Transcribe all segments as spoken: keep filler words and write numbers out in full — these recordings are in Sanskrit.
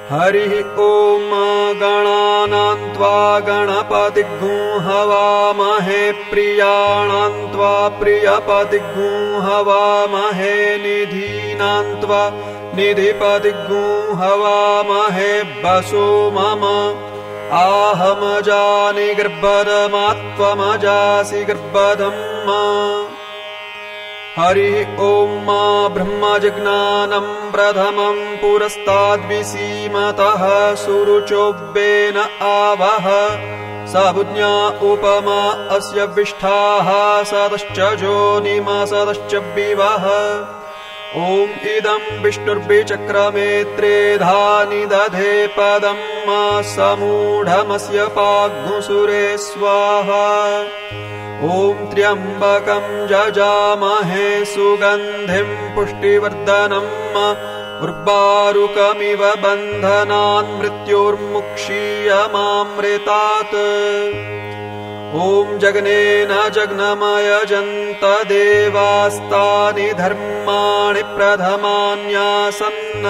हरिः ॐ गणानां त्वा गणपतिग्ं हवामहे प्रियाणां त्वा प्रियपतिग्ं हवामहे निधीनां त्वा निधिपतिग्ं हवामहे वसो मम आहमजानि गर्भदमात्वमजासि गर्भदम् हरिः ॐ ब्रह्मजिज्ञानं प्रथमं पुरस्ताद्विसीमतः सुरुचोऽव्येन आवह सबुज्ञा उपमा अस्य विष्ठाः सदश्च जोनिमा सदश्च विवः ॐ इदं विष्णुर्विचक्रमे त्रेधानि दधे पदं समूढमस्य पाग्मुसुरे स्वाहा ॐ त्र्यम्बकं जजामहे सुगन्धिं पुष्टिवर्धनम् उर्वारुकमिव बन्धनान् मृत्योर्मुक्षीयमामृतात् ॐ जग्नेन जग्नमयजन्त देवास्तानि धर्माणि प्रथमान्यासन्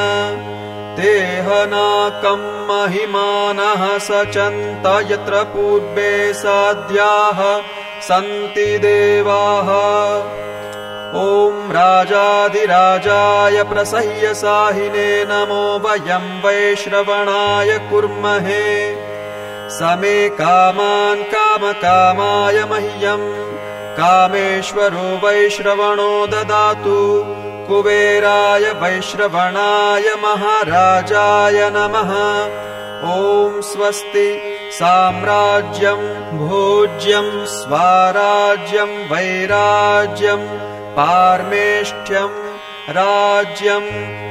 तेहनाकं महिमानः सचन्त यत्र पूर्वे साध्याः सन्ति देवाः ॐ राजाधिराजाय प्रसह्य साहिने नमो वयं वैश्रवणाय कुर्महे समे कामान् कामकामाय मह्यं कामेश्वरो वैश्रवणो ददातु कुबेराय वैश्रवणाय महाराजाय नमः ॐ स्वस्ति साम्राज्यं भोज्यं स्वाराज्यं वैराज्यं पारमेष्ठ्यं राज्यं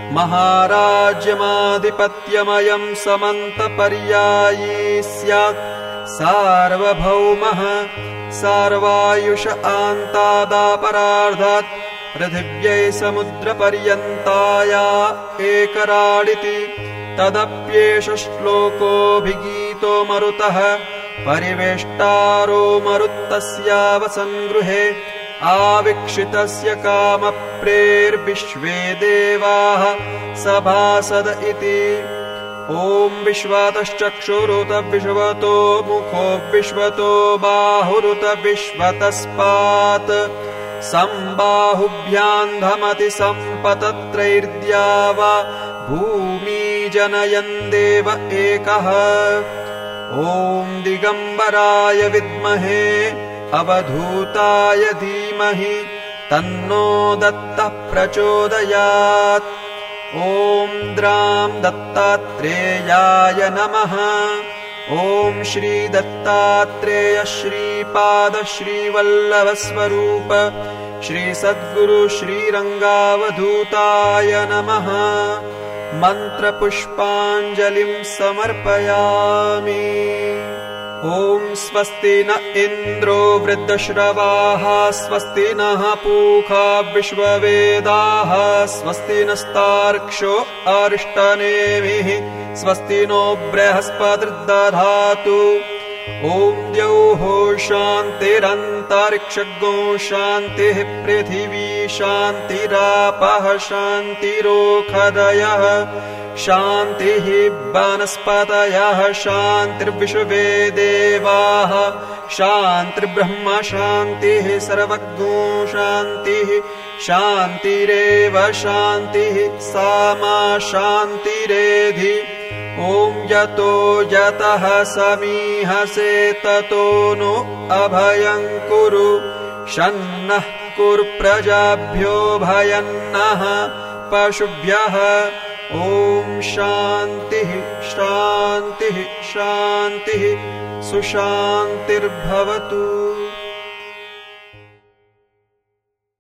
महाराज्यमाधिपत्यमयं समन्तपर्यायी स्यात् सार्वभौमः सर्वायुष आन्तादापरार्धात् पृथिव्यै समुद्रपर्यन्ताया एकराडिति तदप्येष श्लोकोऽभिगीतो मरुतः परिवेष्टारो मरुत्तस्यावसङ्गृहे आवीक्षितस्य कामप्रेर्विश्वे देवाः सभासद इति ॐ विश्वतश्चक्षुरुत विश्वतो मुखो विश्वतो बाहुरुत विश्वतस्पात् सम्बाहुभ्यां धमति सम्पतत्रैर्द्यावा भूमि जनयन् देव एकः ॐ दिगम्बराय विद्महे अवधूताय धीमहि तन्नो दत्तः प्रचोदयात् ॐ द्रां दत्तात्रेयाय नमः ॐ श्री दत्तात्रेय श्रीपाद श्रीवल्लभस्वरूप श्री सद्गुरु श्रीरङ्गावधूताय नमः मन्त्रपुष्पाञ्जलिं समर्पयामि ॐ स्वस्ति न इन्द्रो वृद्धश्रवाः स्वस्ति नः पूषा विश्ववेदाः स्वस्ति नस्तार्क्ष्यो अरिष्टनेमिः स्वस्ति नो बृहस्पतिर्दधातु ॐ द्यौः शान्तिरन्तरिक्षगो शान्तिः पृथिवी शान्तिरापः शान्तिरोषधयः शान्तिः वनस्पतयः शान्तिर्विश्वे देवाः शान्तिर्ब्रह्म शान्तिः सर्वज्ञो शान्तिः शान्तिरेव शान्तिः सामा शान्तिरेधि ॐ यतो यतः समीहसे ततो नो अभयं कुरु शन्नः कुरु प्रजाभ्यो भयन्नः पशुभ्यः ॐ शान्तिः शान्तिः शान्तिः सुशान्तिर्भवतु।